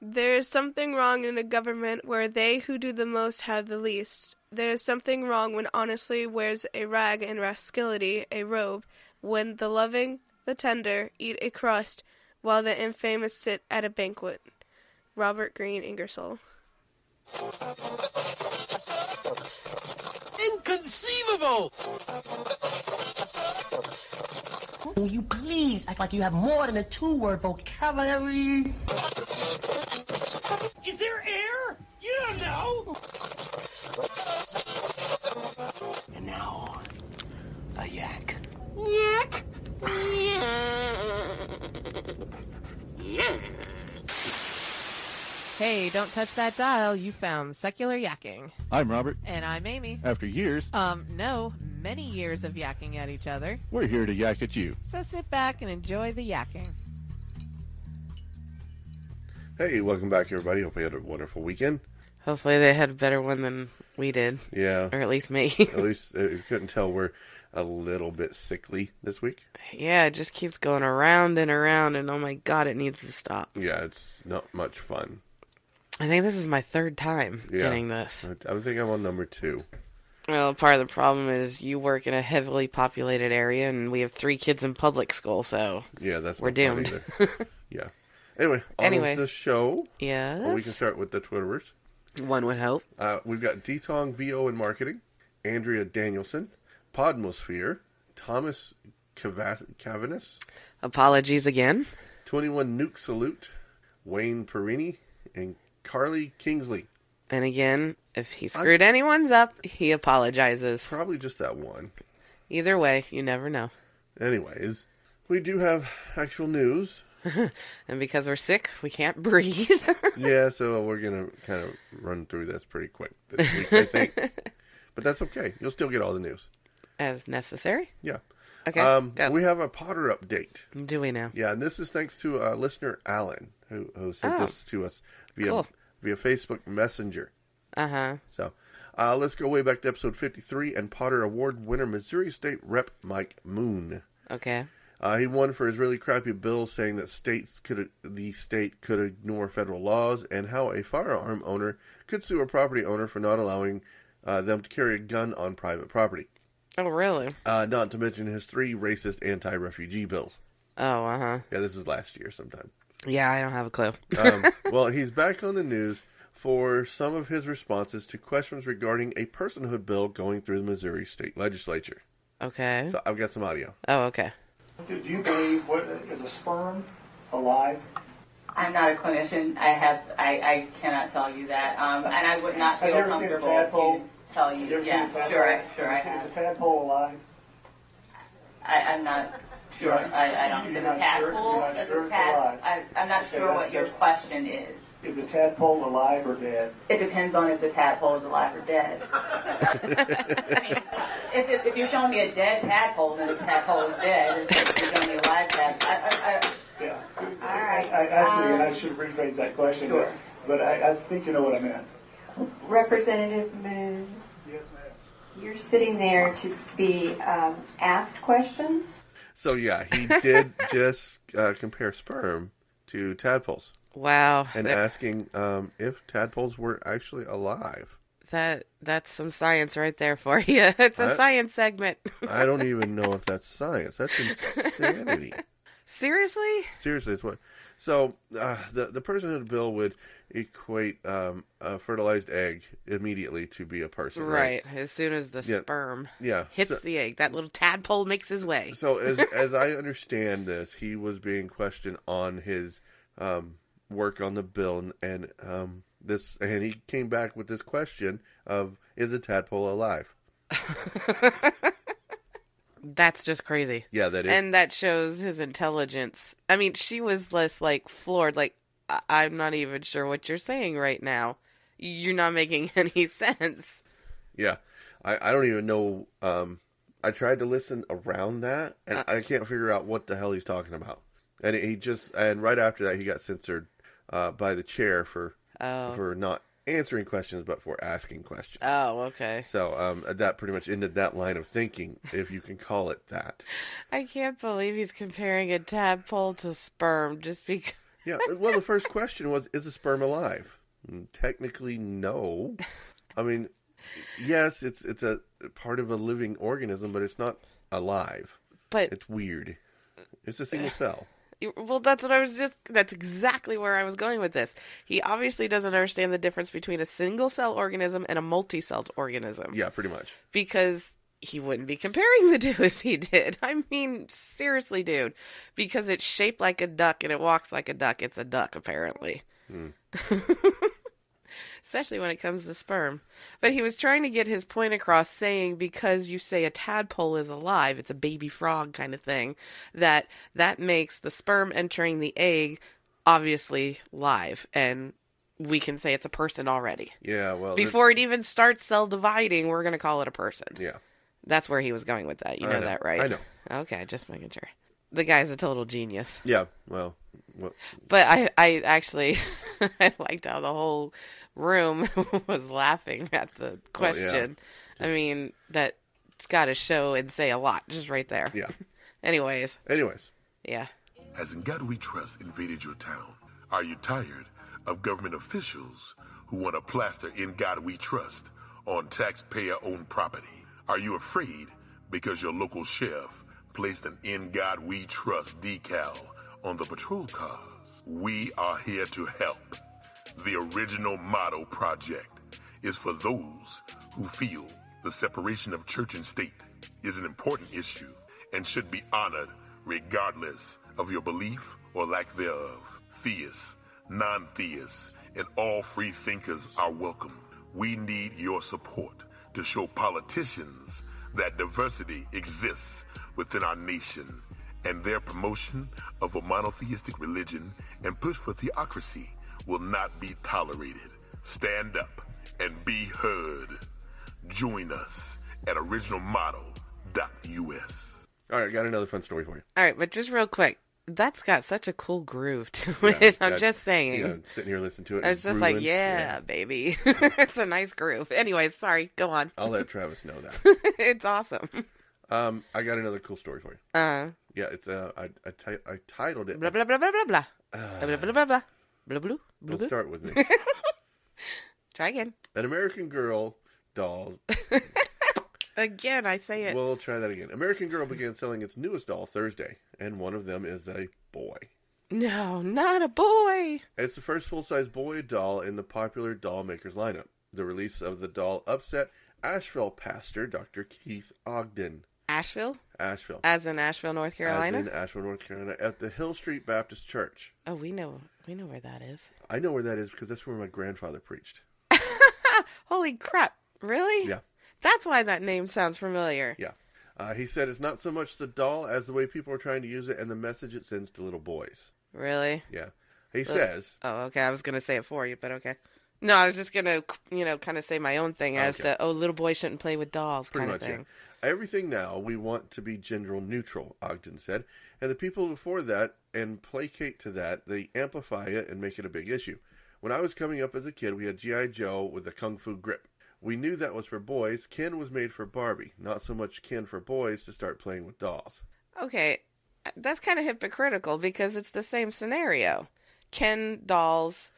There is something wrong in a government where they who do the most have the least. There is something wrong when honesty wears a rag and rascality a robe, when the loving, the tender, eat a crust, while the infamous sit at a banquet. Robert Greene Ingersoll. Inconceivable! Will you please act like you have more than a two-word vocabulary? Is there air? You don't know! And now, a yak. Yak! Hey, don't touch that dial. You found Secular Yakking. I'm Robert. And I'm Amy. After years, No, many years of yakking at each other. we're here to yak at you. So sit back and enjoy the yakking. Hey, welcome back, everybody. Hope you had a wonderful weekend. Hopefully they had a better one than we did. Yeah. Or at least me. At least you couldn't tell we're a little bit sickly this week. Yeah, it just keeps going around, and oh my god, it needs to stop. Yeah, it's not much fun. I think this is my third time getting this. I think I'm on number 2. Well, part of the problem is you work in a heavily populated area, and we have 3 kids in public school, so yeah, we're doomed. Yeah. Anyway, on with the show. Yeah. Well, we can start with the Twitterers. One would hope. We've got Detong VO in marketing, Andrea Danielson, Podmosphere, Thomas Cavanis, Apologies again. 21 Nuke Salute, Wayne Perini, and Carly Kingsley. And again, if he screwed anyone's up, he apologizes. Probably just that one. Either way, you never know. Anyways, we do have actual news. And because we're sick, we can't breathe. Yeah, so we're going to kind of run through this pretty quick this week, I think. But that's okay. You'll still get all the news. As necessary? Yeah. Okay, go. We have a Potter update. Do we now? Yeah, and this is thanks to listener Alan, who sent this to us via Facebook Messenger. Uh-huh. So, let's go way back to episode 53 and Potter Award winner Missouri State Rep Mike Moon. Okay. He won for his really crappy bill saying that the state could ignore federal laws and how a firearm owner could sue a property owner for not allowing them to carry a gun on private property. Oh, really? Not to mention his 3 racist anti-refugee bills. Oh, uh-huh. Yeah, this is last year sometime. Yeah, I don't have a clue. Well, he's back on the news for some of his responses to questions regarding a personhood bill going through the Missouri State Legislature. Okay. So I've got some audio. Oh, okay. Do you believe is a sperm alive? I'm not a clinician. I cannot tell you that, and I would not feel comfortable to tell you. Yeah, sure I have. Is a tadpole alive? I'm not sure. I don't. Is a tadpole? I'm not sure what your question is. Is the tadpole alive or dead? It depends on if the tadpole is alive or dead. I mean, if you're showing me a dead tadpole, then the tadpole is dead. If you're showing me a live tadpole, yeah. All right. I should rephrase that question. Sure. But I think you know what I meant. Representative Moon, Yes, ma'am. you're sitting there to be asked questions? So yeah, he did just compare sperm to tadpoles. Wow. And asking if tadpoles were actually alive. That's some science right there for you. It's a science segment. I don't even know if that's science. That's insanity. Seriously? Seriously, it's what. So the personhood bill would equate a fertilized egg immediately to be a person, right? As soon as the sperm hits the egg, that little tadpole makes his way. So as I understand this, he was being questioned on his work on the bill, and he came back with this question of, is a tadpole alive? That's just crazy. Yeah, that is. And that shows his intelligence. I mean, she was less floored, I'm not even sure what you're saying right now. You're not making any sense. Yeah. I don't even know. I tried to listen around that, and I can't figure out what the hell he's talking about. And and right after that, he got censored by the chair for not answering questions, but for asking questions. Oh, okay. So that pretty much ended that line of thinking, if you can call it that. I can't believe he's comparing a tadpole to sperm just because. Yeah. Well, the first question was, is a sperm alive? Technically, no. I mean, yes, it's a part of a living organism, but it's not alive. But it's weird. It's a single cell. Well, that's exactly where I was going with this. He obviously doesn't understand the difference between a single cell organism and a multi-celled organism. Yeah, pretty much. Because he wouldn't be comparing the two if he did. I mean, seriously, dude. Because it's shaped like a duck and it walks like a duck. It's a duck, apparently. Especially when it comes to sperm. But he was trying to get his point across, saying because you say a tadpole is alive, it's a baby frog kind of thing, that makes the sperm entering the egg obviously live, and we can say it's a person already. Yeah, well... Before it even starts cell dividing, we're going to call it a person. Yeah. That's where he was going with that. You know that, right? I know. Okay, just making sure. The guy's a total genius. Yeah, well... But I actually... I liked how the whole room was laughing at the question. Yeah. I mean, that's got to show and say a lot just right there. Yeah. Anyways. Yeah. Has In God We Trust invaded your town? Are you tired of government officials who want to plaster In God We Trust on taxpayer-owned property? Are you afraid because your local sheriff placed an In God We Trust decal on the patrol cars? We are here to help. The Original Motto Project is for those who feel the separation of church and state is an important issue and should be honored regardless of your belief or lack thereof. Theists, non-theists, and all free thinkers are welcome. We need your support to show politicians that diversity exists within our nation, and their promotion of a monotheistic religion and push for theocracy will not be tolerated. Stand up and be heard. Join us at originalmotto.us. All right, got another fun story for you. All right, but just real quick, that's got such a cool groove to it. I'm just saying. Yeah, sitting here listening to it. I was just like, yeah, baby. It's a nice groove. Anyways, sorry, go on. I'll let Travis know that. It's awesome. I got another cool story for you. Yeah, it's I titled it. Blah blah blah blah blah blah. Blah blah blah blah. Blah blah. Let's start with me. Try again. An American Girl doll. Again, I say it. We'll try that again. American Girl began selling its newest doll Thursday, and one of them is a boy. No, not a boy. It's the first full-size boy doll in the popular doll makers lineup. The release of the doll upset Asheville pastor Dr. Keith Ogden. Asheville? Asheville. As in Asheville, North Carolina? As in Asheville, North Carolina, at the Hill Street Baptist Church. Oh, we know where that is. I know where that is because that's where my grandfather preached. Holy crap. Really? Yeah. That's why that name sounds familiar. Yeah. He said it's not so much the doll as the way people are trying to use it and the message it sends to little boys. Really? Yeah. He says... Oh, okay. I was going to say it for you, but okay. No, I was just going to, kind of say my own thing as to, little boys shouldn't play with dolls Pretty kind of much, thing. Yeah. Everything now we want to be gender neutral, Ogden said. And the people before that and placate to that, they amplify it and make it a big issue. When I was coming up as a kid, we had G.I. Joe with a Kung Fu grip. We knew that was for boys. Ken was made for Barbie. Not so much Ken for boys to start playing with dolls. Okay, that's kind of hypocritical because it's the same scenario. Ken dolls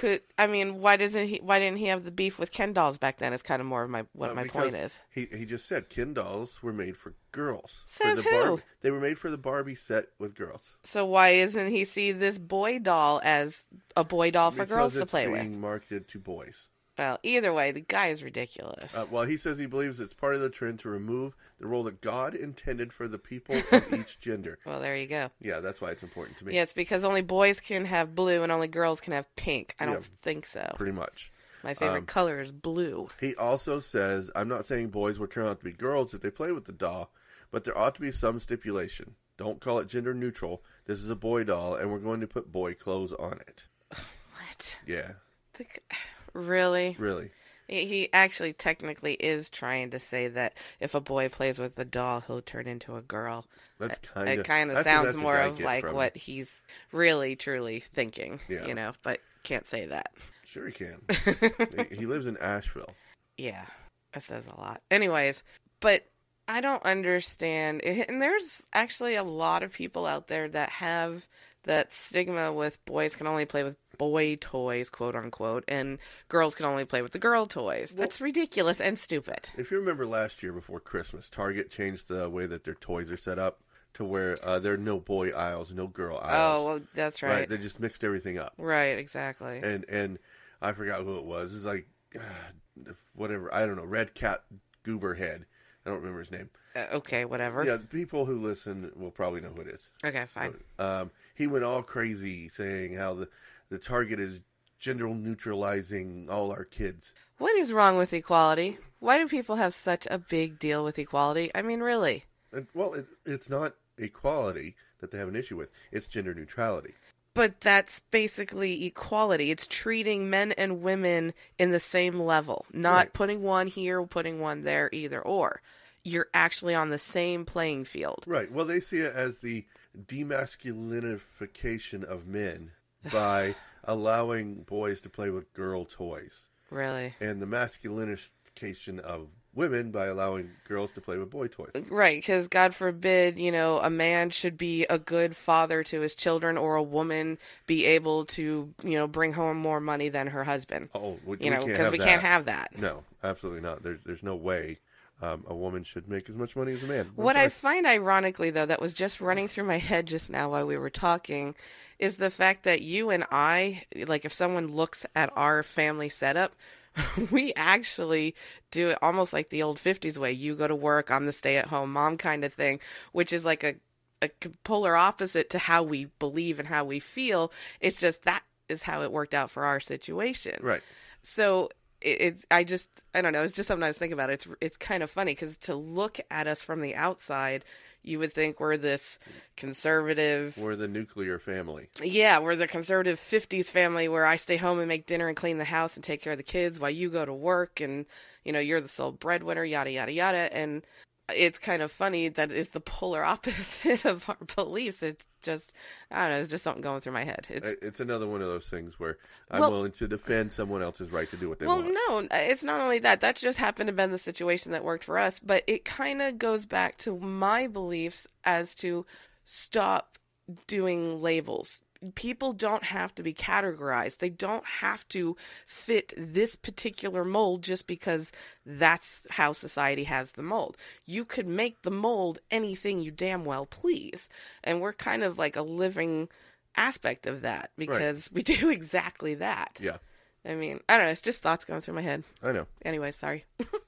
why didn't he have the beef with Ken dolls back then? Is kind of more of my point is. He just said Ken dolls were made for girls. Says who? They were made for the Barbie set with girls. So why isn't he see this boy doll as a boy doll for girls to play with? Because it's being marketed to boys. Well, either way, the guy is ridiculous. Well, he says he believes it's part of the trend to remove the role that God intended for the people of each gender. Well, there you go. Yeah, that's why it's important to me. Yes, because only boys can have blue and only girls can have pink. I don't think so. Pretty much. My favorite color is blue. He also says, I'm not saying boys will turn out to be girls if they play with the doll, but there ought to be some stipulation. Don't call it gender neutral. This is a boy doll, and we're going to put boy clothes on it. What? Yeah. Really? Really. He actually technically is trying to say that if a boy plays with the doll, he'll turn into a girl. It kind of sounds more of like what he's really, truly thinking, but can't say that. Sure he can. He lives in Asheville. Yeah, that says a lot. Anyways, but I don't understand. And there's actually a lot of people out there that have that stigma with boys can only play with boy toys, quote unquote, and girls can only play with the girl toys. That's ridiculous and stupid. If you remember last year before Christmas, Target changed the way that their toys are set up to where there are no boy aisles, no girl aisles. Oh, well, that's right. They just mixed everything up. Right, exactly. And I forgot who it was. It's like, whatever, I don't know, Red Cat Gooberhead. I don't remember his name. Okay, whatever. Yeah, people who listen will probably know who it is. Okay, fine. He went all crazy saying how the Target is gender neutralizing all our kids. What is wrong with equality? Why do people have such a big deal with equality? I mean, really? Well, it's not equality that they have an issue with. It's gender neutrality. But that's basically equality. It's treating men and women in the same level, not putting one here, putting one there, either or. You're actually on the same playing field. Right. Well, they see it as the demasculinification of men by allowing boys to play with girl toys. Really? And the masculinification of women by allowing girls to play with boy toys. Right, because God forbid, a man should be a good father to his children, or a woman be able to, bring home more money than her husband. Oh, we because we can't have that. No, absolutely not. There's no way a woman should make as much money as a man. What I find ironically, though, that was just running through my head just now while we were talking, is the fact that you and I, like if someone looks at our family setup, we actually do it almost like the old 50s way. You go to work, I'm the stay-at-home mom kind of thing, which is like a polar opposite to how we believe and how we feel. It's just that is how it worked out for our situation. Right. So I don't know. It's just something I was thinking about. It's kind of funny because to look at us from the outside, you would think we're this conservative... We're the nuclear family. Yeah, we're the conservative 50s family where I stay home and make dinner and clean the house and take care of the kids while you go to work and, you're the sole breadwinner, yada, yada, yada. And it's kind of funny that it's the polar opposite of our beliefs. It's just, I don't know, it's just something going through my head. It's another one of those things where I'm willing to defend someone else's right to do what they want. Well, no, it's not only that. That just happened to have been the situation that worked for us. But it kind of goes back to my beliefs as to stop doing labels. People don't have to be categorized. They don't have to fit this particular mold just because that's how society has the mold. You could make the mold anything you damn well please. And we're kind of like a living aspect of that because we do exactly that. Yeah. I mean, I don't know. It's just thoughts going through my head. I know. Anyway, sorry.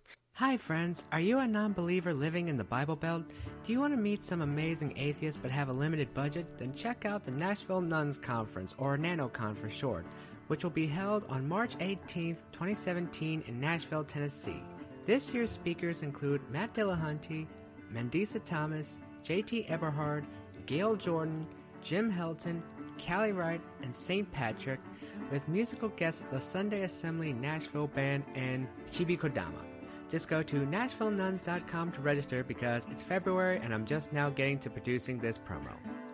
Hi friends, are you a non-believer living in the Bible Belt? Do you want to meet some amazing atheists but have a limited budget? Then check out the Nashville Nuns Conference, or NanoCon for short, which will be held on March 18th, 2017 in Nashville, Tennessee. This year's speakers include Matt Dillahunty, Mandisa Thomas, J.T. Eberhard, Gail Jordan, Jim Helton, Callie Wright, and St. Patrick, with musical guests the Sunday Assembly Nashville Band and Chibi Kodama. Just go to NashvilleNuns.com to register because it's February and I'm just now getting to producing this promo.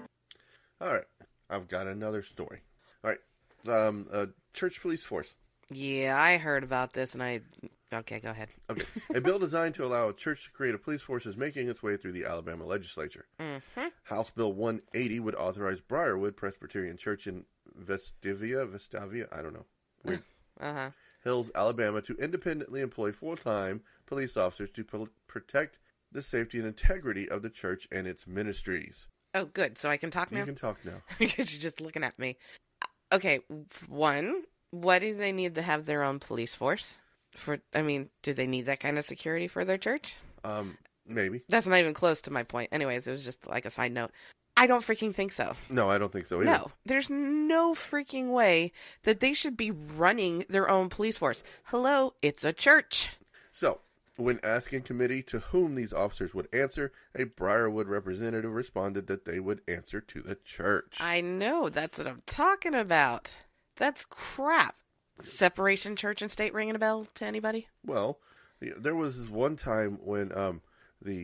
All right. I've got another story. All right. Church police force. Yeah, I heard about this and Okay, go ahead. Okay. A bill designed to allow a church to create a police force is making its way through the Alabama legislature. Mm-hmm. House Bill 180 would authorize Briarwood Presbyterian Church in Vestavia, I don't know. Weird. Uh-huh. Hills, Alabama, to independently employ full-time police officers to protect the safety and integrity of the church and its ministries. Oh, good. So I can talk now? You can talk now. Because you're just looking at me. Okay, one, why do they need to have their own police force? Do they need that kind of security for their church? Maybe. That's not even close to my point. Anyways, it was just like a side note. I don't freaking think so. No, I don't think so either. No, there's no freaking way that they should be running their own police force. Hello, it's a church. So, when asked in committee to whom these officers would answer, a Briarwood representative responded that they would answer to the church. I know, that's what I'm talking about. That's crap. Separation church and state ringing a bell to anybody? Well, there was this one time when the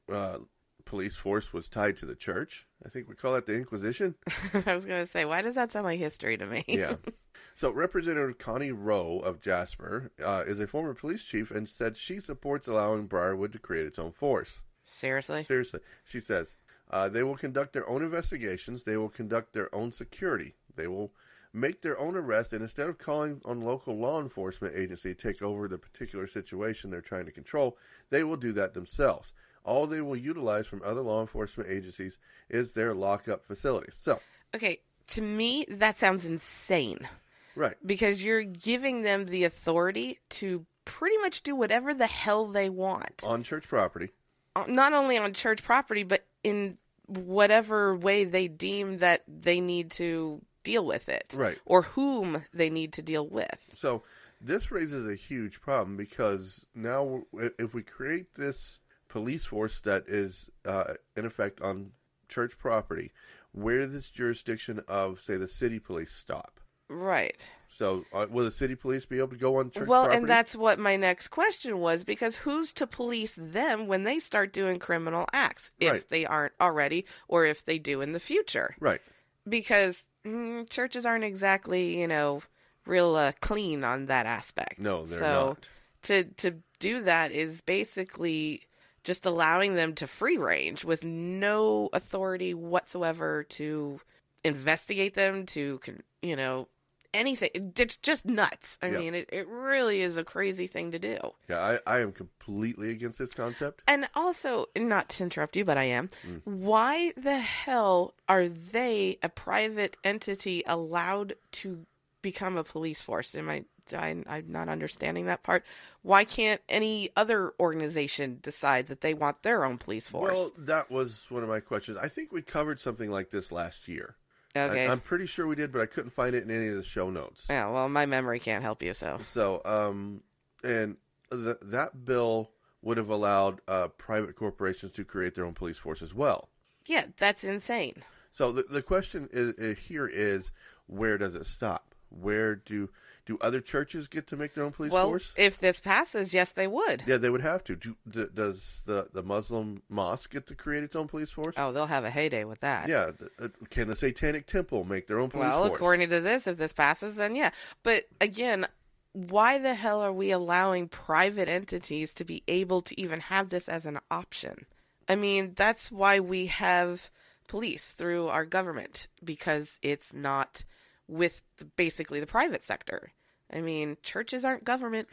police force was tied to the church. I think we call that the Inquisition. I was going to say, why does that sound like history to me? Yeah. So Representative Connie Rowe of Jasper is a former police chief and said she supports allowing Briarwood to create its own force. Seriously? Seriously. She says, They will conduct their own investigations. They will conduct their own security. They will make their own arrest, and instead of calling on local law enforcement agency to take over the particular situation they're trying to control, they will do that themselves. All they will utilize from other law enforcement agencies is their lockup facilities. So, okay, to me, that sounds insane. Right. Because you're giving them the authority to pretty much do whatever the hell they want. On church property. Not only on church property, but in whatever way they deem that they need to deal with it. Right. Or whom they need to deal with. So this raises a huge problem because now if we create this police force that is in effect on church property, where does this jurisdiction of, say, the city police stop? Right. So will the city police be able to go on church property? Well, and that's what my next question was, because who's to police them when they start doing criminal acts, if they aren't already, or if they do in the future? Right. Because churches aren't exactly, real clean on that aspect. No, they're not. So to do that is basically just allowing them to free range with no authority whatsoever to investigate them, to, anything. It's just nuts. I mean, it really is a crazy thing to do. Yeah, I am completely against this concept. And also, not to interrupt you, but I am. Why the hell are they, a private entity, allowed to become a police force? I'm not understanding that part. Why can't any other organization decide that they want their own police force? Well, that was one of my questions. I think we covered something like this last year. Okay. I'm pretty sure we did, but I couldn't find it in any of the show notes. Yeah, well, my memory can't help you, so. So, and that bill would have allowed private corporations to create their own police force as well. Yeah, that's insane. So the question here is, where does it stop? Where do other churches get to make their own police force? Well, if this passes, yes, they would. Yeah, they would have to. Does the Muslim mosque get to create its own police force? Oh, they'll have a heyday with that. Yeah. Can the Satanic Temple make their own police force? Well, according to this, if this passes, then yeah. But again, why the hell are we allowing private entities to be able to even have this as an option? I mean, that's why we have police through our government, because it's not with basically the private sector. I mean, churches aren't government,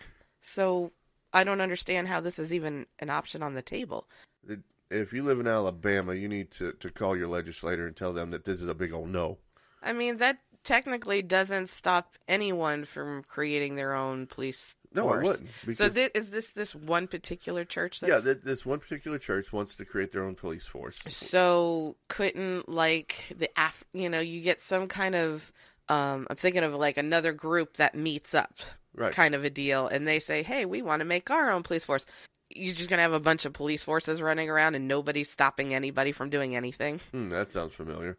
so I don't understand how this is even an option on the table. If you live in Alabama, you need to call your legislator and tell them that this is a big old no. I mean, that technically doesn't stop anyone from creating their own police No, force. it wouldn't. So is this one particular church? Yeah, this one particular church wants to create their own police force. So couldn't, you get some kind of, I'm thinking of like another group that meets up, right, kind of a deal, and they say, hey, we want to make our own police force. You're just going to have a bunch of police forces running around and nobody's stopping anybody from doing anything? That sounds familiar.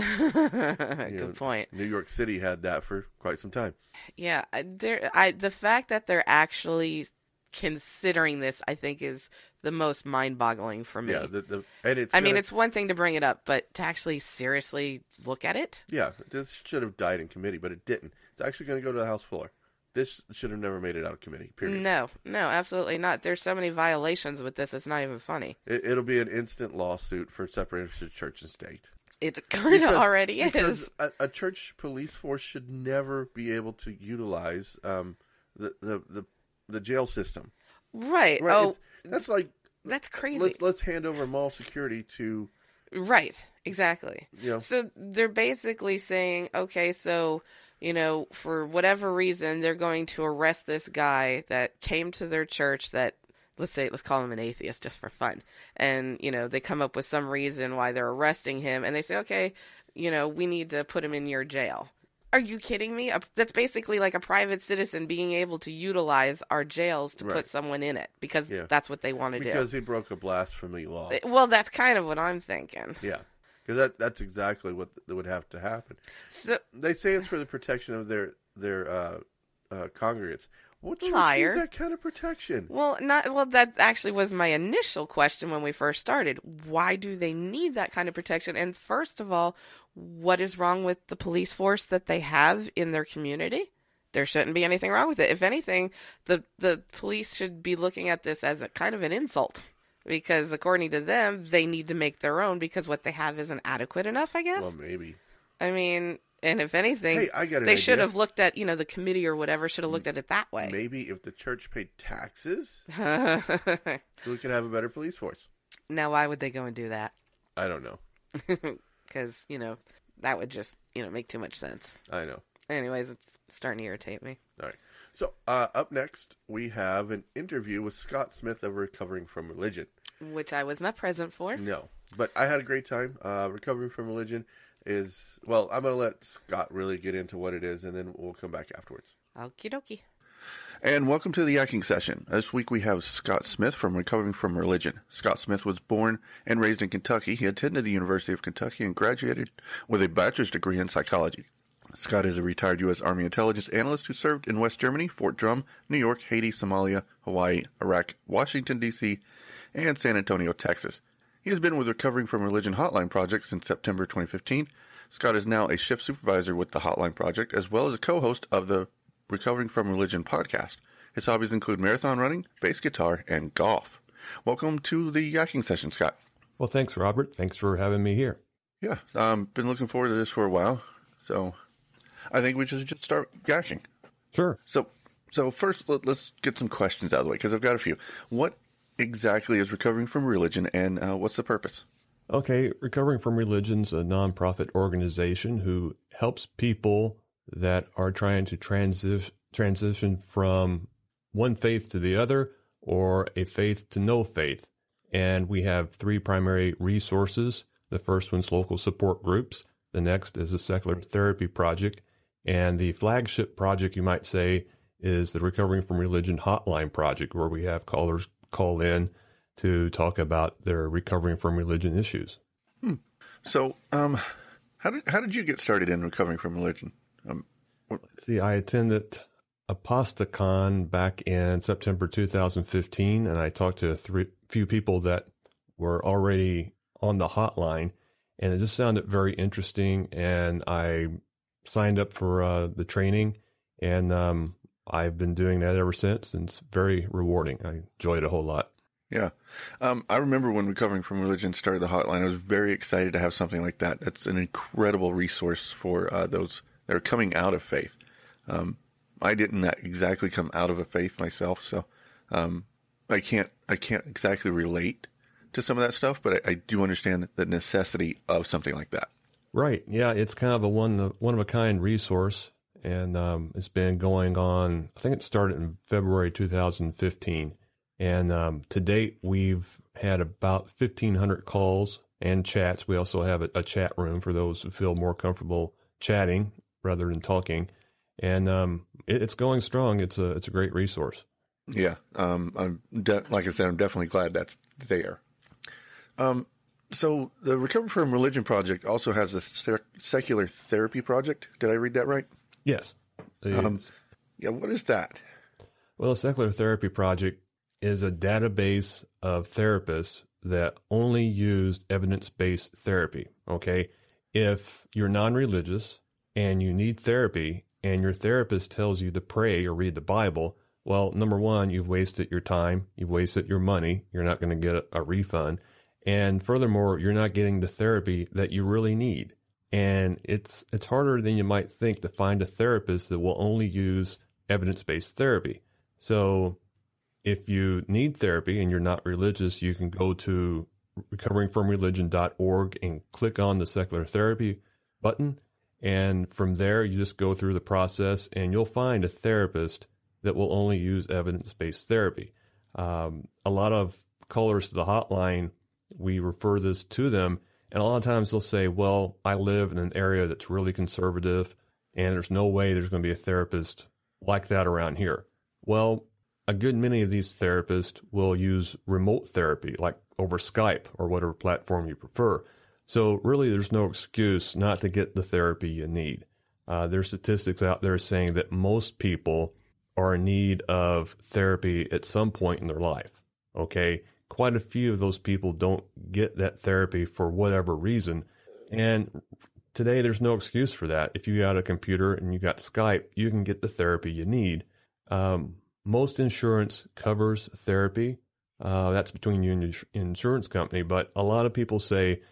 Good point. New York City had that for quite some time. Yeah, the fact that they're actually considering this, I think, is the most mind-boggling for me. Yeah, and it's one thing to bring it up, but to actually seriously look at it? Yeah, this should have died in committee, but it didn't. It's actually going to go to the House floor. This should have never made it out of committee, period. No, absolutely not. There's so many violations with this, it's not even funny. It'll be an instant lawsuit for separation of church and state. It kind of already is. Because a church police force should never be able to utilize the jail system. Right. Oh, that's crazy. Let's hand over mall security to. Right. Exactly. Yeah. So they're basically saying, okay, so for whatever reason, they're going to arrest this guy that came to their church that. Let's call him an atheist just for fun. And, they come up with some reason why they're arresting him. And they say, okay, we need to put him in your jail. Are you kidding me? That's basically like a private citizen being able to utilize our jails to put someone in it. Because that's what they want to do. Because he broke a blasphemy law. Well, that's kind of what I'm thinking. Yeah. Because that's exactly what would have to happen. So they say it's for the protection of their congregants. What church needs that kind of protection? Well, that actually was my initial question when we first started. Why do they need that kind of protection? And first of all, what is wrong with the police force that they have in their community? There shouldn't be anything wrong with it. If anything, the police should be looking at this as a kind of an insult. Because according to them, they need to make their own because what they have isn't adequate enough, I guess. Well, maybe. I mean, and if anything, Hey, I got an they idea. should have looked at, the committee or whatever should have looked at it that way. Maybe if the church paid taxes, we could have a better police force. Now, why would they go and do that? I don't know. Because, that would just, make too much sense. I know. Anyways, it's starting to irritate me. All right. So, up next, we have an interview with Scott Smith of Recovering from Religion. Which I was not present for. No, but I had a great time. Recovering from Religion is, well, I'm going to let Scott really get into what it is, and then we'll come back afterwards. Okie dokie. And welcome to the Yakking Session. This week we have Scott Smith from Recovering from Religion. Scott Smith was born and raised in Kentucky. He attended the University of Kentucky and graduated with a bachelor's degree in psychology. Scott is a retired U.S. Army intelligence analyst who served in West Germany, Fort Drum, New York, Haiti, Somalia, Hawaii, Iraq, Washington, D.C., and San Antonio, Texas. He has been with Recovering from Religion Hotline Project since September 2015. Scott is now a shift supervisor with the Hotline Project, as well as a co-host of the Recovering from Religion podcast. His hobbies include marathon running, bass guitar, and golf. Welcome to the Yakking Session, Scott. Well, thanks, Robert. Thanks for having me here. Yeah, been looking forward to this for a while, so I think we should just start yakking. Sure. So first, let's get some questions out of the way, because I've got a few. What exactly is Recovering from Religion, and what's the purpose? Okay, Recovering from Religion's a nonprofit organization who helps people that are trying to transition from one faith to the other or a faith to no faith. And we have three primary resources. The first one's local support groups. The next is the Secular Therapy Project. And the flagship project, you might say, is the Recovering from Religion Hotline Project, where we have callers call in to talk about their recovering from religion issues. So, how did you get started in Recovering from Religion? See, I attended Apostacon back in September 2015, and I talked to a few people that were already on the hotline, and it just sounded very interesting, and I signed up for the training, and I've been doing that ever since, and it's very rewarding. I enjoy it a whole lot. Yeah. I remember when Recovering from Religion started the hotline, I was very excited to have something like that. That's an incredible resource for those that are coming out of faith. I didn't exactly come out of a faith myself, so I can't exactly relate to some of that stuff, but I do understand the necessity of something like that. Right. Yeah, it's kind of a one of a kind resource, and it's been going on. I think it started in February 2015, and to date we've had about 1,500 calls and chats. We also have a chat room for those who feel more comfortable chatting rather than talking, and it's going strong. It's a great resource. Yeah. Like I said, I'm definitely glad that's there. So the Recover from Religion Project also has a Secular Therapy Project. Did I read that right? Yes. Yeah. What is that? Well, the Secular Therapy Project is a database of therapists that only use evidence-based therapy. Okay. If you're non-religious and you need therapy and your therapist tells you to pray or read the Bible, well, number one, you've wasted your time. You've wasted your money. You're not going to get a refund. And furthermore, you're not getting the therapy that you really need. And it's harder than you might think to find a therapist that will only use evidence-based therapy. So if you need therapy and you're not religious, you can go to recoveringfromreligion.org and click on the Secular Therapy button. And from there, you just go through the process and you'll find a therapist that will only use evidence-based therapy. A lot of callers to the hotline, we refer this to them, and a lot of times they'll say, well, I live in an area that's really conservative, and there's no way there's going to be a therapist like that around here. Well, a good many of these therapists will use remote therapy, like over Skype or whatever platform you prefer. So really, there's no excuse not to get the therapy you need. There's statistics out there saying that most people are in need of therapy at some point in their life. Okay, quite a few of those people don't get that therapy for whatever reason. And today, there's no excuse for that. If you got a computer and you got Skype, you can get the therapy you need. Most insurance covers therapy. That's between you and your insurance company. But a lot of people say,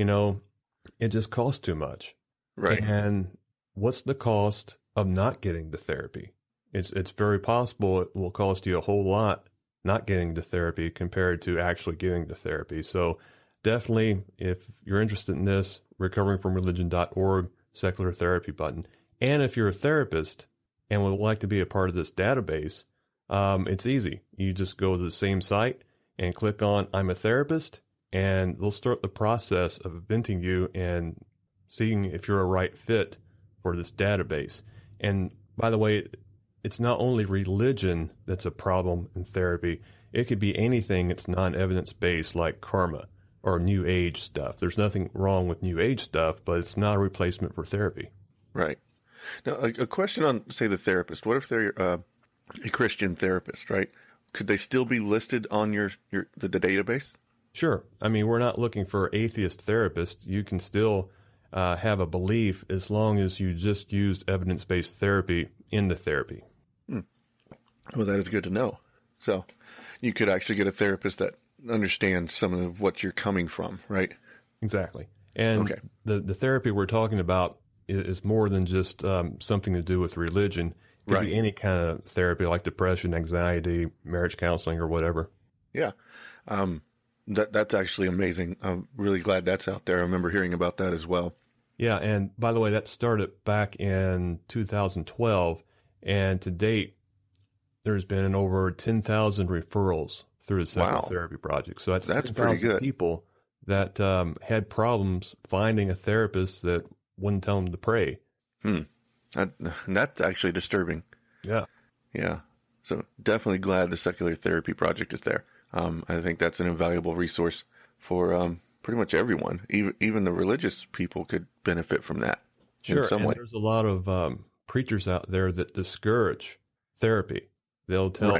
it just costs too much. Right. And what's the cost of not getting the therapy? It's very possible it will cost you a whole lot not getting the therapy compared to actually getting the therapy. So definitely, if you're interested in this, recoveringfromreligion.org, secular therapy button. And if you're a therapist and would like to be a part of this database, it's easy. You just go to the same site and click on I'm a therapist, and they'll start the process of venting you and seeing if you're a right fit for this database. And by the way, it's not only religion that's a problem in therapy. It could be anything that's non-evidence-based, like karma or New Age stuff. There's nothing wrong with New Age stuff, but it's not a replacement for therapy. Right. Now, a question on, say, the therapist. What if they're a Christian therapist, right? Could they still be listed on the database? Sure. I mean, we're not looking for atheist therapists. You can still have a belief as long as you just used evidence-based therapy in the therapy. Well, that is good to know. So you could actually get a therapist that understands some of what you're coming from, right? Exactly. And the therapy we're talking about is more than just something to do with religion. It could be any kind of therapy like depression, anxiety, marriage counseling, or whatever. Yeah. That's actually amazing. I'm really glad that's out there. I remember hearing about that as well. Yeah, and by the way, that started back in 2012, and to date, there's been over 10,000 referrals through the Secular Therapy Project. So that's 10,000 people that had problems finding a therapist that wouldn't tell them to pray. That's actually disturbing. Yeah. Yeah. So definitely glad the Secular Therapy Project is there. I think that's an invaluable resource for pretty much everyone. Even the religious people could benefit from that. Sure. In some way. There's a lot of preachers out there that discourage therapy. They'll tell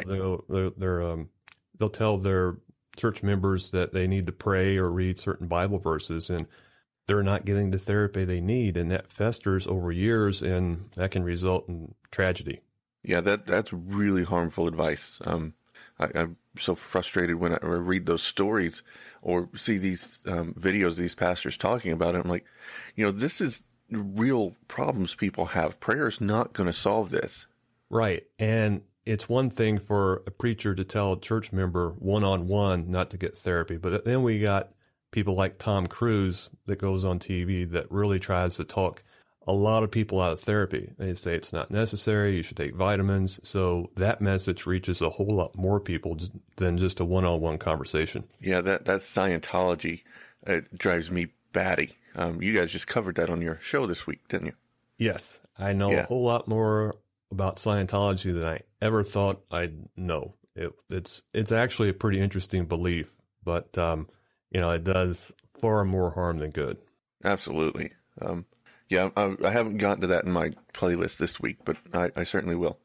they'll tell their church members that they need to pray or read certain Bible verses, and they're not getting the therapy they need, and that festers over years, and that can result in tragedy. Yeah, that's really harmful advice. I'm so frustrated when I read those stories or see these videos, these pastors talking about it. I'm like, this is real problems people have. Prayer is not going to solve this. Right. And it's one thing for a preacher to tell a church member one-on-one not to get therapy, but then we got people like Tom Cruise that goes on TV that really tries to talk a lot of people out of therapy. They say it's not necessary, you should take vitamins. So that message reaches a whole lot more people than just a one-on-one conversation. Yeah, that's Scientology. It drives me batty. You guys just covered that on your show this week, didn't you? Yes, I know a whole lot more about Scientology than I ever thought I'd know. It's actually a pretty interesting belief, but it does far more harm than good. Absolutely. Yeah, I haven't gotten to that in my playlist this week, but I certainly will.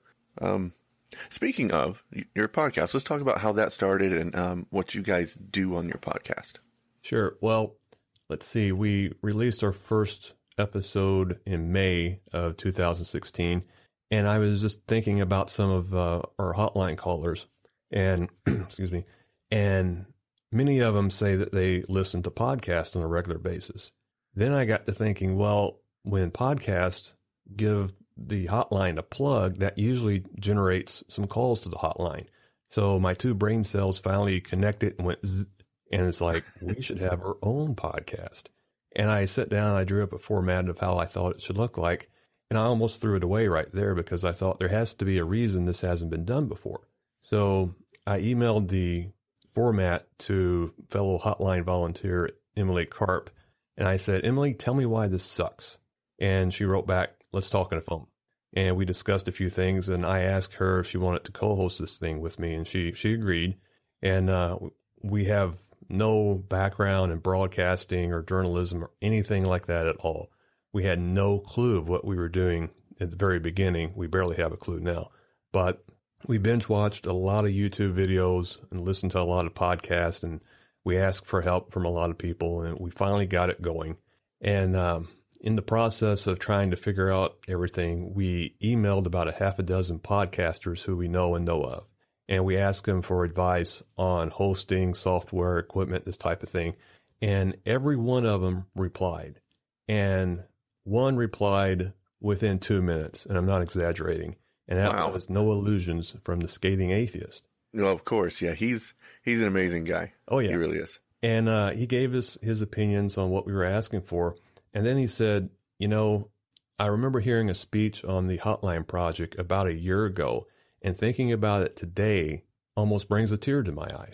Speaking of your podcast, let's talk about how that started and what you guys do on your podcast. Sure. Well, let's see. We released our first episode in May of 2016, and I was just thinking about some of our hotline callers, and excuse me, and many of them say that they listen to podcasts on a regular basis. Then I got to thinking, well, when podcasts give the hotline a plug, that usually generates some calls to the hotline. So my two brain cells finally connected and went zzz, and it's like, we should have our own podcast. And I sat down, I drew up a format of how I thought it should look like, and I almost threw it away right there because I thought there has to be a reason this hasn't been done before. So I emailed the format to fellow hotline volunteer Emily Karp, and I said, Emily, tell me why this sucks. And she wrote back, let's talk on the phone. And we discussed a few things, and I asked her if she wanted to co-host this thing with me, and she agreed. And we have no background in broadcasting or journalism or anything like that at all. We had no clue of what we were doing at the very beginning. We barely have a clue now. But we binge watched a lot of YouTube videos and listened to a lot of podcasts, and we asked for help from a lot of people, and we finally got it going. And in the process of trying to figure out everything, we emailed about a half a dozen podcasters who we know and know of. and we asked them for advice on hosting, software, equipment, this type of thing. And every one of them replied. And one replied within 2 minutes, and I'm not exaggerating. And that was No Illusions from the Scathing Atheist. No, of course. Yeah, he's an amazing guy. Oh, yeah. He really is. And he gave us his opinions on what we were asking for. And then he said, I remember hearing a speech on the Hotline Project about a year ago, and thinking about it today almost brings a tear to my eye.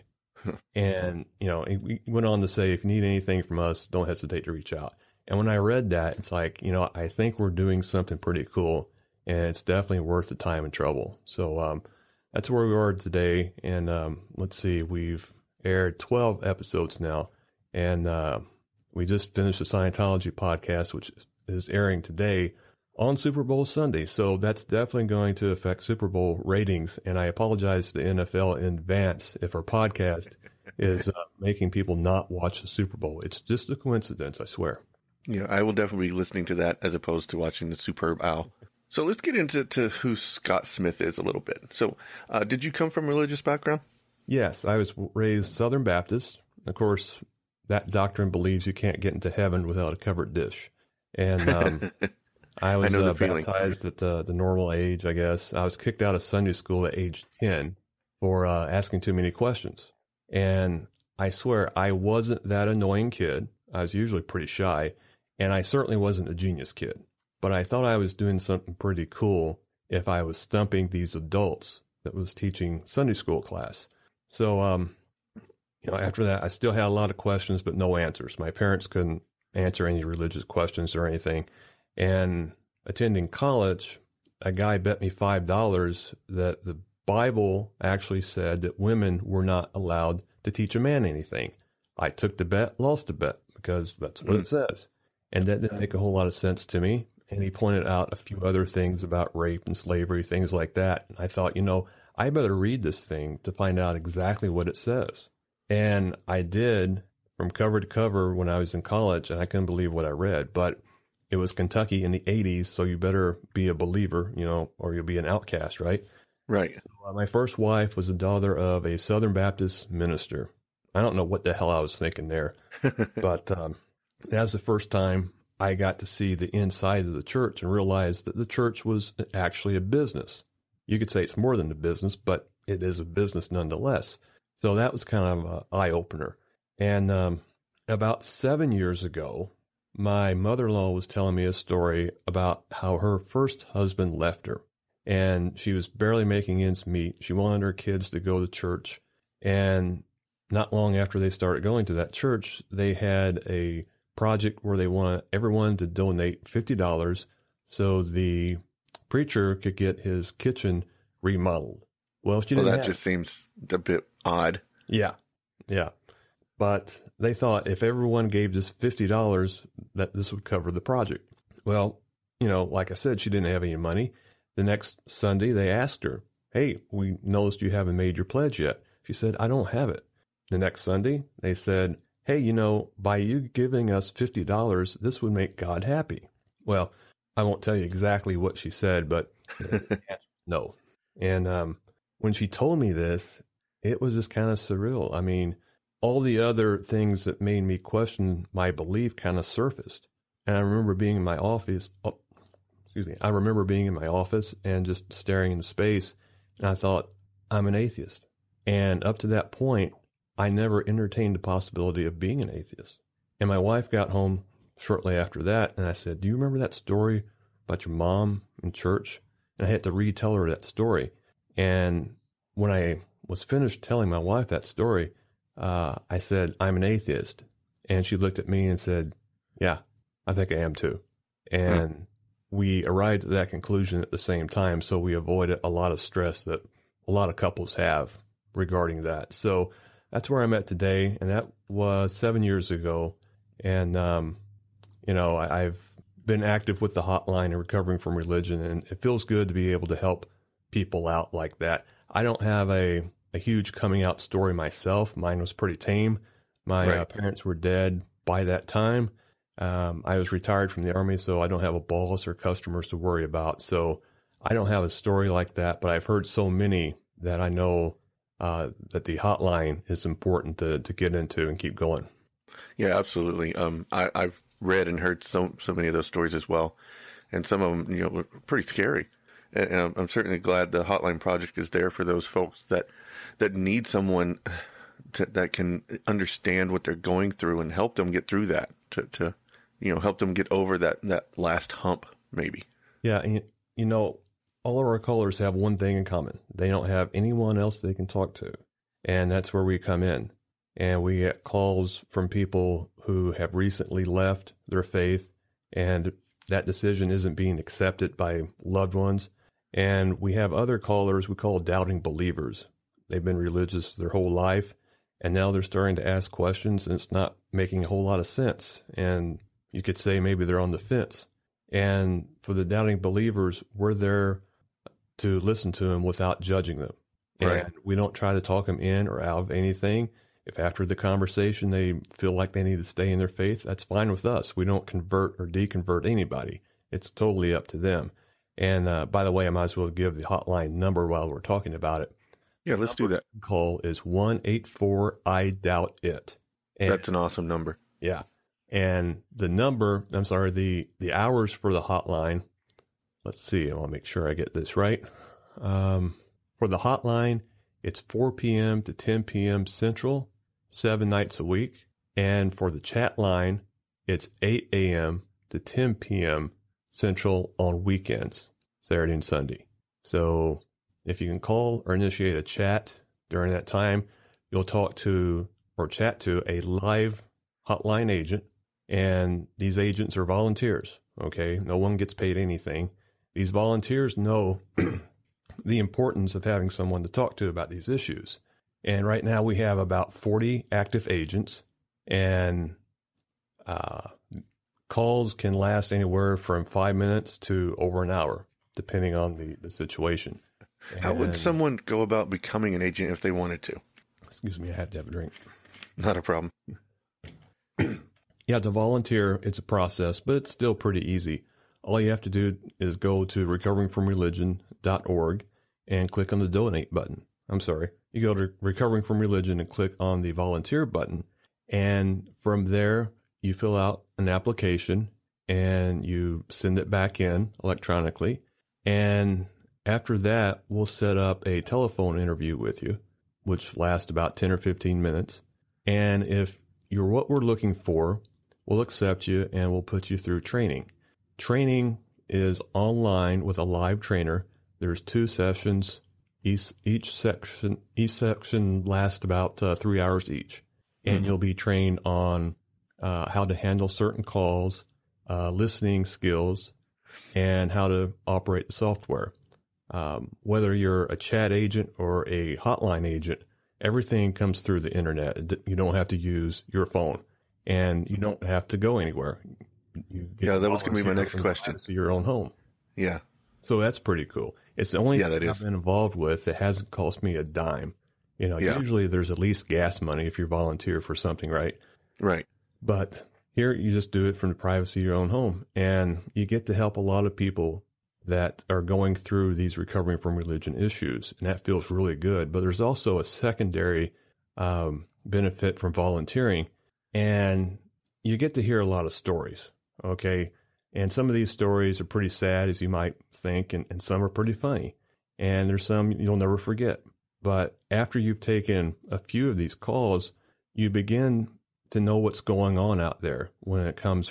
And, he went on to say, if you need anything from us, don't hesitate to reach out. And when I read that, it's like, I think we're doing something pretty cool, and it's definitely worth the time and trouble. So that's where we are today. And let's see, we've aired 12 episodes now, and we just finished the Scientology podcast, which is airing today on Super Bowl Sunday. So that's definitely going to affect Super Bowl ratings. And I apologize to the NFL in advance if our podcast is making people not watch the Super Bowl. It's just a coincidence, I swear. Yeah, I will definitely be listening to that as opposed to watching the Superb Owl. So let's get into who Scott Smith is a little bit. So did you come from a religious background? Yes, I was raised Southern Baptist. Of course, that doctrine believes you can't get into heaven without a covered dish. And I was baptized at the normal age, I guess. I was kicked out of Sunday school at age 10 for asking too many questions. And I swear, I wasn't that annoying kid. I was usually pretty shy. And I certainly wasn't a genius kid. But I thought I was doing something pretty cool if I was stumping these adults that was teaching Sunday school class. So, after that, I still had a lot of questions, but no answers. My parents couldn't answer any religious questions or anything. And attending college, a guy bet me $5 that the Bible actually said that women were not allowed to teach a man anything. I took the bet, lost the bet, because that's what it says. And that didn't make a whole lot of sense to me. And he pointed out a few other things about rape and slavery, things like that. And I thought, I better read this thing to find out exactly what it says. And I did from cover to cover when I was in college, and I couldn't believe what I read. But it was Kentucky in the 80s, so you better be a believer, or you'll be an outcast, right? Right. So, my first wife was the daughter of a Southern Baptist minister. I don't know what the hell I was thinking there, but that was the first time I got to see the inside of the church and realized that the church was actually a business. You could say it's more than a business, but it is a business nonetheless. So that was kind of an eye-opener. And about 7 years ago, my mother-in-law was telling me a story about how her first husband left her. And she was barely making ends meet. She wanted her kids to go to church. And not long after they started going to that church, they had a project where they wanted everyone to donate $50 so the preacher could get his kitchen remodeled. Well, she didn't. That just seems a bit odd. Yeah. But they thought if everyone gave just $50, that this would cover the project. Well, like I said, she didn't have any money. The next Sunday, they asked her, hey, we noticed you haven't made your pledge yet. She said, I don't have it. The next Sunday, they said, hey, by you giving us $50, this would make God happy. Well, I won't tell you exactly what she said, but no. And when she told me this, it was just kind of surreal. I mean, all the other things that made me question my belief kind of surfaced. And I remember being in my office. I remember being in my office and just staring into space. And I thought, I'm an atheist. And up to that point, I never entertained the possibility of being an atheist. And my wife got home shortly after that. And I said, do you remember that story about your mom in church? And I had to retell her that story. And when I was finished telling my wife that story, I said, I'm an atheist. And she looked at me and said, yeah, I think I am too. And we arrived at that conclusion at the same time. So we avoided a lot of stress that a lot of couples have regarding that. So that's where I'm at today. And that was 7 years ago. And, I've been active with the hotline and recovering from religion. And it feels good to be able to help people out like that. I don't have a huge coming out story myself. Mine was pretty tame. My parents were dead by that time. I was retired from the Army, so I don't have a boss or customers to worry about. So I don't have a story like that, but I've heard so many that I know that the hotline is important to get into and keep going. Yeah, absolutely. I've read and heard so many of those stories as well, and some of them, were pretty scary. And I'm certainly glad the Hotline Project is there for those folks that need someone that can understand what they're going through and help them get through that, to help them get over that last hump, maybe. Yeah, and all of our callers have one thing in common. They don't have anyone else they can talk to, and that's where we come in. And we get calls from people who have recently left their faith, and that decision isn't being accepted by loved ones. And we have other callers we call doubting believers. They've been religious their whole life, and now they're starting to ask questions, and it's not making a whole lot of sense. And you could say maybe they're on the fence. And for the doubting believers, we're there to listen to them without judging them. Right. And we don't try to talk them in or out of anything. If after the conversation they feel like they need to stay in their faith, that's fine with us. We don't convert or deconvert anybody. It's totally up to them. And by the way, I might as well give the hotline number while we're talking about it. Yeah, let's do that. Call is 1-844-I-DOUBT-IT. That's an awesome number. Yeah. And the hours for the hotline, let's see, I want to make sure I get this right. For the hotline, it's 4 p.m. to 10 p.m. Central, 7 nights a week. And for the chat line, it's 8 a.m. to 10 p.m. Central on weekends, Saturday and Sunday. So if you can call or initiate a chat during that time, you'll talk to or chat to a live hotline agent. And these agents are volunteers, okay? No one gets paid anything. These volunteers know the importance of having someone to talk to about these issues. And right now we have about 40 active agents, and calls can last anywhere from 5 minutes to over an hour, depending on the situation. How would someone go about becoming an agent if they wanted to? Excuse me, I have to have a drink. Not a problem. Yeah, to volunteer, it's a process, but it's still pretty easy. All you have to do is go to recoveringfromreligion.org and click on the donate button. I'm sorry. You go to Recovering from Religion and click on the volunteer button. And from there, you fill out an application and you send it back in electronically. And after that, we'll set up a telephone interview with you, which lasts about 10 or 15 minutes. And if you're what we're looking for, we'll accept you and we'll put you through training. Training is online with a live trainer. There's 2 sessions. Each section lasts about 3 hours each. And you'll be trained on how to handle certain calls, listening skills, and how to operate the software. Whether you're a chat agent or a hotline agent, everything comes through the internet. You don't have to use your phone, and you don't have to go anywhere. Yeah, that was going to be my next question. To your own home. Yeah. So that's pretty cool. It's the only thing I've been involved with that hasn't cost me a dime. Usually there's at least gas money if you volunteer for something, right? Right. But here you just do it from the privacy of your own home, and you get to help a lot of people that are going through these recovering from religion issues, and that feels really good. But there's also a secondary benefit from volunteering, and you get to hear a lot of stories, okay? And some of these stories are pretty sad, as you might think, and some are pretty funny. And there's some you'll never forget. But after you've taken a few of these calls, you begin to know what's going on out there when it comes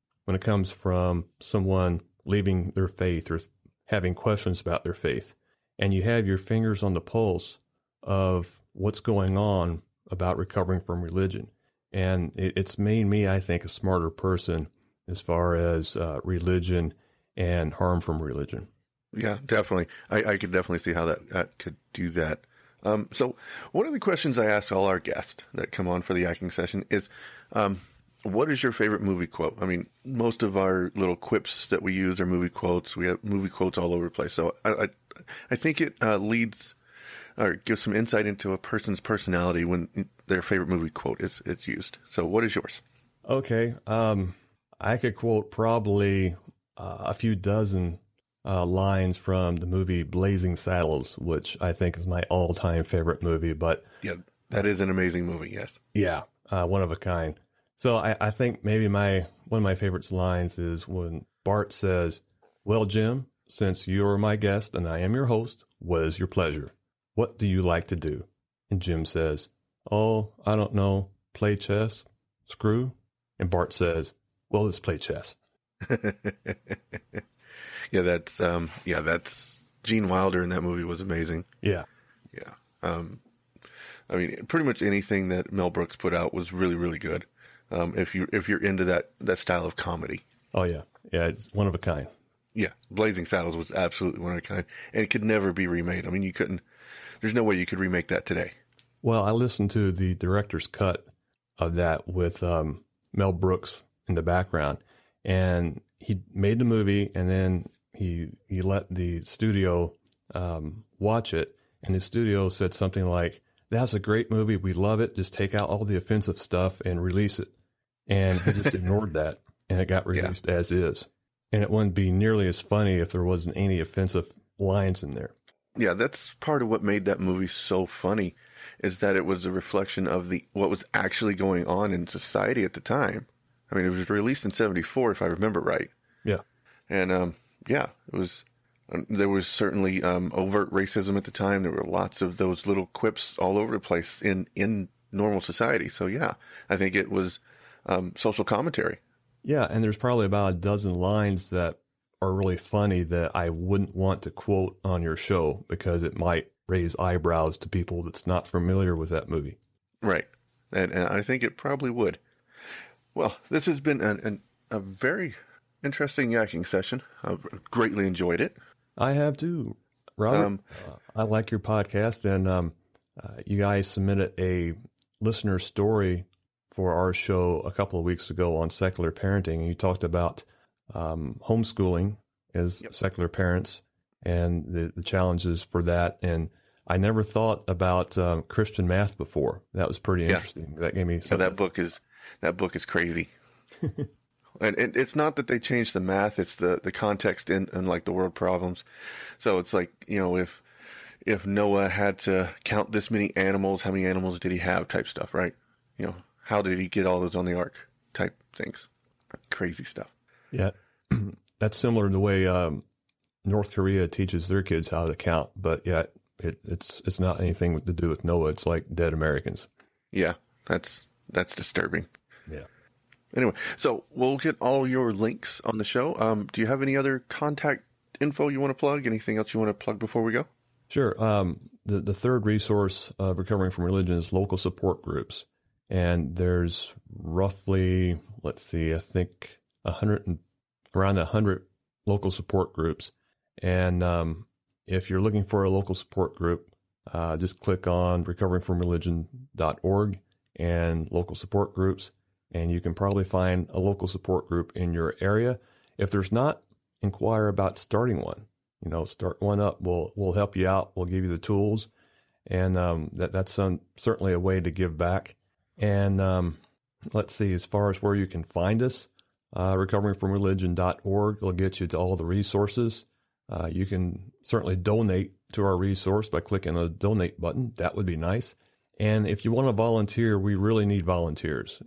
from someone leaving their faith or having questions about their faith. And you have your fingers on the pulse of what's going on about recovering from religion. And it's made me, I think, a smarter person as far as religion and harm from religion. Yeah, definitely. I could definitely see how that could do that. So one of the questions I ask all our guests that come on for the Yakking session is, what is your favorite movie quote? I mean, most of our little quips that we use are movie quotes. We have movie quotes all over the place. So I think it leads or gives some insight into a person's personality when their favorite movie quote is used. So what is yours? Okay. I could quote probably a few dozen lines from the movie Blazing Saddles, which I think is my all-time favorite movie. But yeah, that is an amazing movie. Yes. Yeah, one of a kind. So I think maybe one of my favorite lines is when Bart says, "Well, Jim, since you're my guest and I am your host, what is your pleasure? What do you like to do?" And Jim says, "Oh, I don't know, play chess, screw." And Bart says, "Well, let's play chess." That's Gene Wilder in that movie was amazing. Yeah. I mean, pretty much anything that Mel Brooks put out was really, really good. If you're into that style of comedy. Oh yeah, it's one of a kind. Yeah, Blazing Saddles was absolutely one of a kind, and it could never be remade. I mean, you couldn't. There's no way you could remake that today. Well, I listened to the director's cut of that with Mel Brooks in the background, and he made the movie, and then he let the studio watch it, and the studio said something like, "That's a great movie. We love it. Just take out all the offensive stuff and release it." And he just ignored that, and it got released as is. And it wouldn't be nearly as funny if there wasn't any offensive lines in there. Yeah, that's part of what made that movie so funny, is that it was a reflection of what was actually going on in society at the time. I mean, it was released in '74, if I remember right. Yeah. And it was. There was certainly overt racism at the time. There were lots of those little quips all over the place in normal society. So yeah, I think it was social commentary. Yeah, and there's probably about a dozen lines that are really funny that I wouldn't want to quote on your show because it might raise eyebrows to people that's not familiar with that movie. Right, and I think it probably would. Well, this has been a very interesting yakking session. I've greatly enjoyed it. I have too, Robert. I like your podcast, and you guys submitted a listener story for our show a couple of weeks ago on secular parenting, and you talked about homeschooling as secular parents and the challenges for that. And I never thought about Christian math before. That was pretty interesting. That gave me something. That book is crazy. And it's not that they changed the math; it's the context in like the world problems. So it's like, if Noah had to count this many animals, how many animals did he have? Type stuff, right? How did he get all those on the ark? Type things, crazy stuff. Yeah, that's similar to the way North Korea teaches their kids how to count, but yeah, it's not anything to do with Noah. It's like dead Americans. Yeah, that's disturbing. Yeah. Anyway, so we'll get all your links on the show. Do you have any other contact info you want to plug? Anything else you want to plug before we go? Sure. The third resource of Recovering from Religion is local support groups. And there's roughly, I think around 100 local support groups. And if you're looking for a local support group, just click on recoveringfromreligion.org and local support groups. And you can probably find a local support group in your area. If there's not, inquire about starting one. Start one up. We'll help you out. We'll give you the tools. And that's certainly a way to give back. And let's see, as far as where you can find us, recoveringfromreligion.org will get you to all the resources. You can certainly donate to our resource by clicking on the donate button. That would be nice. And if you want to volunteer, we really need volunteers.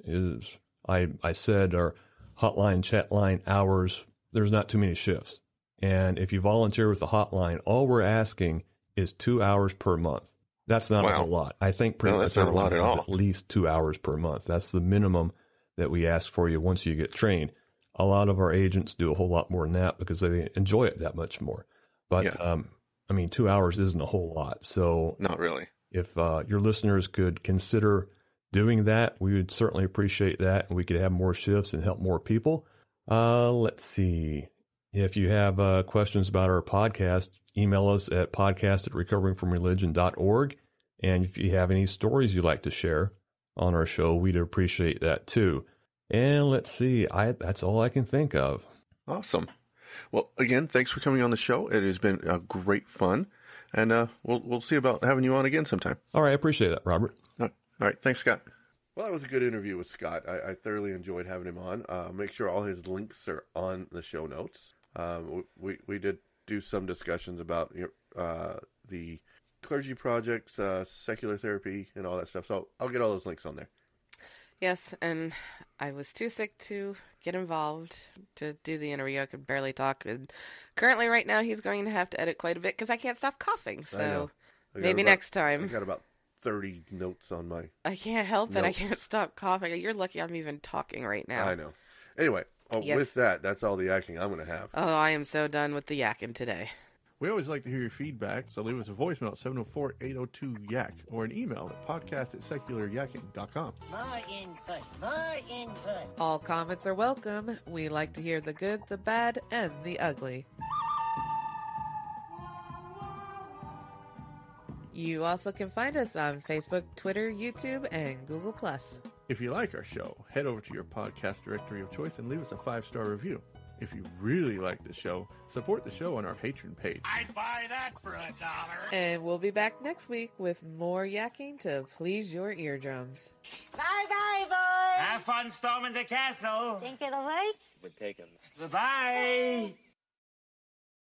I said our hotline, chat line hours, there's not too many shifts. And if you volunteer with the hotline, all we're asking is 2 hours per month. That's not a whole lot. I think pretty much not a lot at all. At least 2 hours per month. That's the minimum that we ask for you once you get trained. A lot of our agents do a whole lot more than that because they enjoy it that much more. But, 2 hours isn't a whole lot. So not really. If your listeners could consider doing that, we would certainly appreciate that. And we could have more shifts and help more people. Let's see. If you have questions about our podcast, email us at podcast@recoveringfromreligion.org. And if you have any stories you'd like to share on our show, we'd appreciate that too. And let's see, that's all I can think of. Awesome. Well, again, thanks for coming on the show. It has been a great fun. And we'll see about having you on again sometime. All right, I appreciate that, Robert. All right, thanks, Scott. Well, that was a good interview with Scott. I thoroughly enjoyed having him on. Make sure all his links are on the show notes. We did do some discussions about the clergy projects, secular therapy, and all that stuff. So I'll get all those links on there. Yes, and I was too sick to get involved to do the interview. I could barely talk. And currently, right now, he's going to have to edit quite a bit because I can't stop coughing. So maybe next time. I got about 30 notes on my I can't help it. notes. I can't stop coughing. You're lucky I'm even talking right now. I know. Anyway, with that, that's all the yakking I'm going to have. Oh, I am so done with the yakking today. We always like to hear your feedback, so leave us a voicemail at 704-802-YAK or an email at podcast@secularyakking.com. More input. All comments are welcome. We like to hear the good, the bad, and the ugly. You also can find us on Facebook, Twitter, YouTube, and Google+. If you like our show, head over to your podcast directory of choice and leave us a 5-star review. If you really like the show, support the show on our Patreon page. I'd buy that for $1. And we'll be back next week with more yakking to please your eardrums. Bye-bye, boys. Have fun storming the castle. Think it'll work? We're taking. Bye-bye.